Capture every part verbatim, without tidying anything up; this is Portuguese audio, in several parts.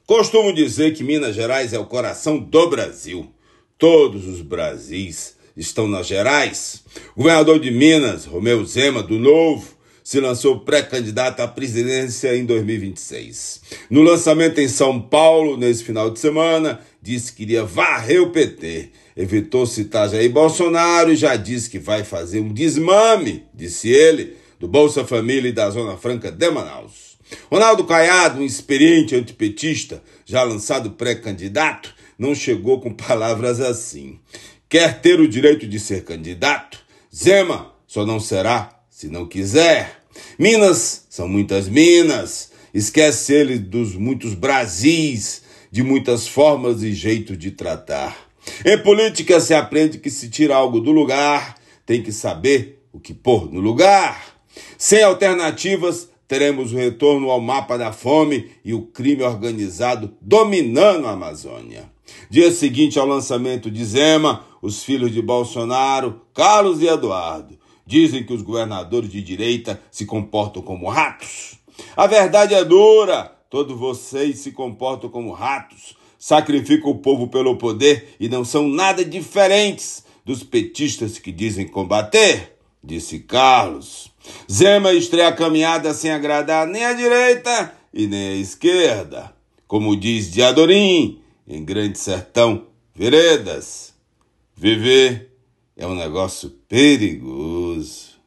Costumo dizer que Minas Gerais é o coração do Brasil. Todos os Brasis estão nas Gerais. O governador de Minas, Romeu Zema, do Novo, se lançou pré-candidato à presidência em dois mil e vinte e seis. No lançamento em São Paulo, nesse final de semana, disse que iria varrer o P T. Evitou citar Jair Bolsonaro e já disse que vai fazer um desmame, disse ele, do Bolsa Família e da Zona Franca de Manaus. Ronaldo Caiado, um experiente antipetista, já lançado pré-candidato, não chegou com palavras assim. Quer ter o direito de ser candidato? Zema só não será se não quiser. Minas são muitas Minas. Esquece ele dos muitos Brasis, de muitas formas e jeitos de tratar. Em política se aprende que se tira algo do lugar, tem que saber o que pôr no lugar. Sem alternativas, teremos o retorno ao mapa da fome e o crime organizado dominando a Amazônia. Dia seguinte ao lançamento de Zema, os filhos de Bolsonaro, Carlos e Eduardo, dizem que os governadores de direita se comportam como ratos. A verdade é dura, todos vocês se comportam como ratos, sacrificam o povo pelo poder e não são nada diferentes dos petistas que dizem combater, disse Carlos. Zema estreia a caminhada sem agradar nem a direita e nem a esquerda. Como diz Diadorim, em Grande Sertão Veredas, viver é um negócio perigoso.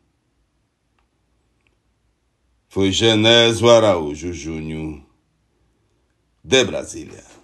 Foi Genésio Araújo Júnior, de Brasília.